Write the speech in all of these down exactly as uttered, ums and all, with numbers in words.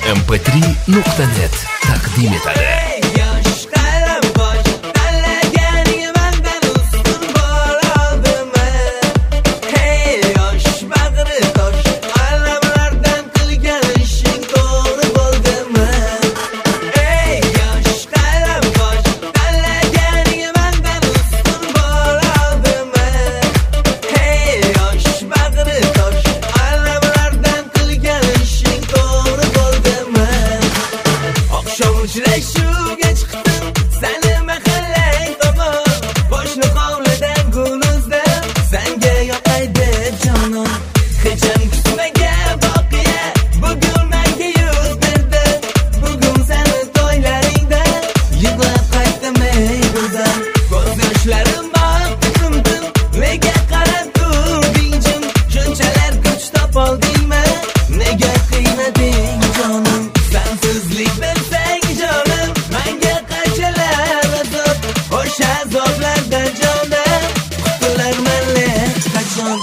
em p три nuqta net taqdim etadi. Shuga chiqdim seni mahallay tomon, boshni hovlidan guluzdan senga yoqay deb jonim. Hecham kutmagan voqea bugun menga yuz berdi. Bugun seni to'ylaringdan yig'lab qaytdim ey go'zal. Ko'z yoshlarim baqtimdim, nega qarab turding jim? Shunchalar kuch topoldingmi, nega qiynading jonim? Sensizlik bilsang jonim, menga qanchalar azob, o'sha azoblardan jonim qutularman hech qachon.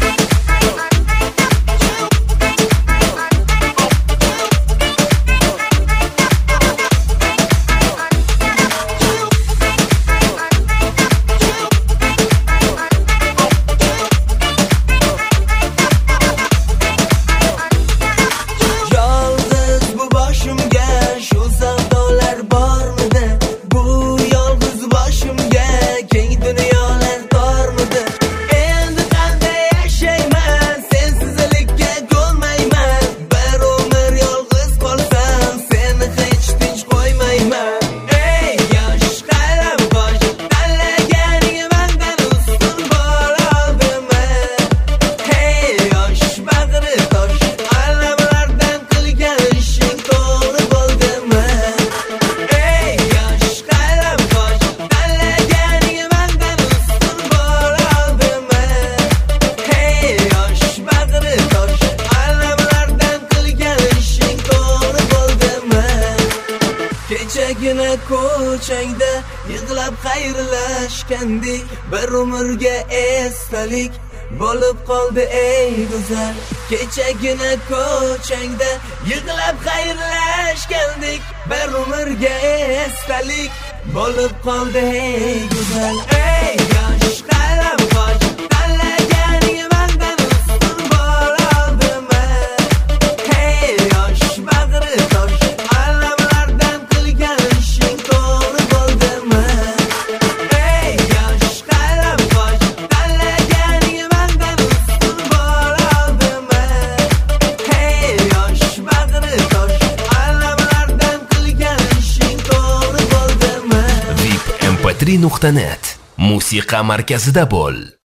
Yolg'iz bu boshimga shu savdolar bormidi? Bu yolg'iz boshimga keng dunyolar tormidi? Endi qanday yashayman, sensizlikka ko'nmayman. Bir umr yolg'iz qolsam, seni hech tinch qo'ymayman. Ey yosh qalamqosh, tanlaganing mendan ustun bo'ladimi? Hey yosh bag'ri tosh, alamlardan qilgan ishing to'g'ri bo'ldimi? Ey yosh qalamqosh, tanlaganing mendan ustun bo'ladimi? Hey yosh bag'ri tosh, alamlardan qilgan ishing to'g'ri bo'ldimi? Kechagina ko'changda yig'lab xayrlashgandik, bir umrga esdalik bo'lib qoldi ey go'zal. Kechagina ko'changda yig'lab xayrlashgandik, bir umrga esdalik bo'lib qoldi ey go'zal. Ey yosh qalamqosh, tanlaganing mendan ustun bo'ladimi? Hey yosh bag'ri tosh, alamlardan qilgan ishing to'g'ri bo'ldimi? Ey yosh qalamqosh, tanlaganing mendan ustun bo'ladimi? Hey yosh bag'ri tosh, alamlardan qilgan ishing to'g'ri bo'ldimi? vip em p три nuqta net musiqa markazida bo'l.